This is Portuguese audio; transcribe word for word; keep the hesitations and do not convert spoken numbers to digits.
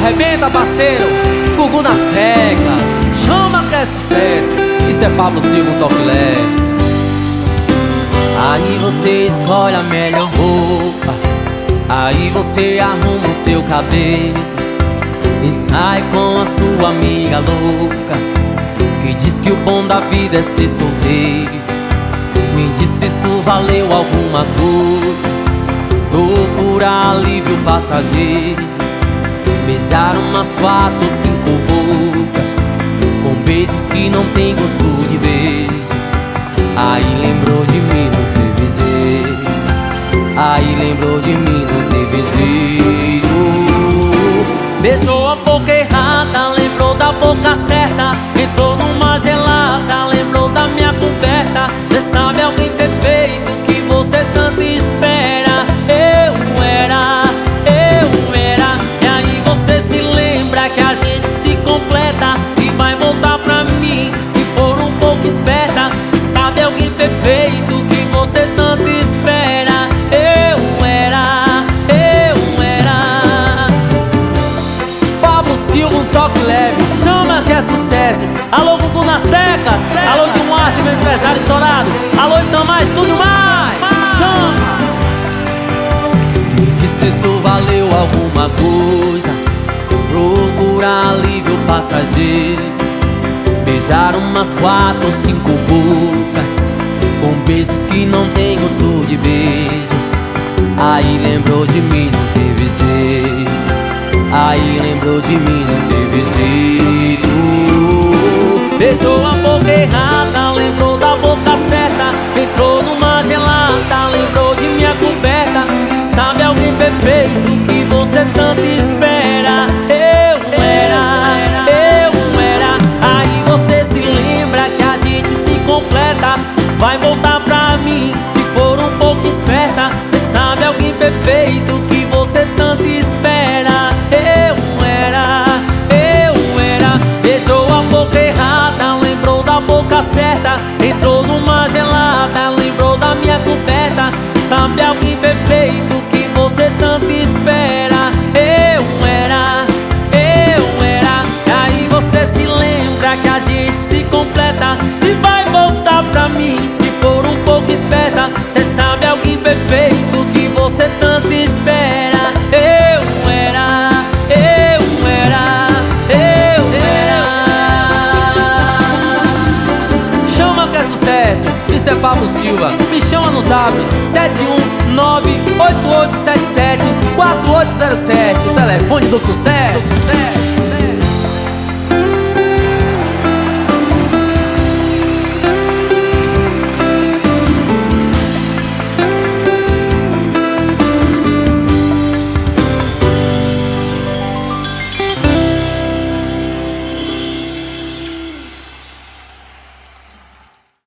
arrebenta, parceiro. Gugu nas teclas, chama que é sucesso. Isso é Pablo Silva, um toque leve. Aí você escolhe a melhor roupa, aí você arruma o seu cabelo e sai com a sua amiga louca, que diz que o bom da vida é ser solteiro. Me diz se isso valeu alguma coisa, procurar alívio passageiro. Beijar umas quatro, cinco bocas, com beijos que não tem gosto de beijos. Aí lembrou de mim, não teve jeito. Aí lembrou de mim, não teve jeito. Beijou a boca errada, lembrou da boca certa. Entrou numa gelada, lembrou da minha coberta. Cê sabe alguém perfeito que você tanto espera. Eu era, eu era. E aí você se lembra que a gente se completa e vai voltar pra mim se for um pouco esperta. Sabe alguém perfeito que você tanto espera. Eu era, eu era. Pablo Silva, um toque leve, chama que é sucesso. Alô, Gugu nas teclas, alô, de um acho, meu empresário estourado. Alô, então mais, tudo mais, chama. Me diz se isso valeu alguma coisa, procurar alívio passageiro. Beijar umas quatro ou cinco bocas, com beijos que não tem gosto de beijos. Aí lembrou de mim, não teve jeito. Aí lembrou de mim, não teve jeito. Beijou a boca errada, lembrou da boca certa. Entrou numa gelada, lembrou de minha coberta. Sabe alguém perfeito que você tanto espera. Eu era, eu era. Aí você se lembra que a gente se completa, vai voltar pra mim se for um pouco esperta. Cê sabe alguém perfeito que você tanto espera. Eu era, eu era. Beijou a boca errada, lembrou da boca certa. Entrou numa gelada, lembrou da minha coberta. Sabe alguém perfeito que você tanto espera. Eu era, eu era. E aí você se lembra que a gente se completa e vai voltar pra mim se for um pouco esperta. Cê sabe alguém perfeito que você tanto espera. Eu era, eu era, eu era. Chama que é sucesso, isso é Pablo Silva. Me chama no zap sete um nove oito oito sete sete quatro oito zero sete, o telefone do sucesso.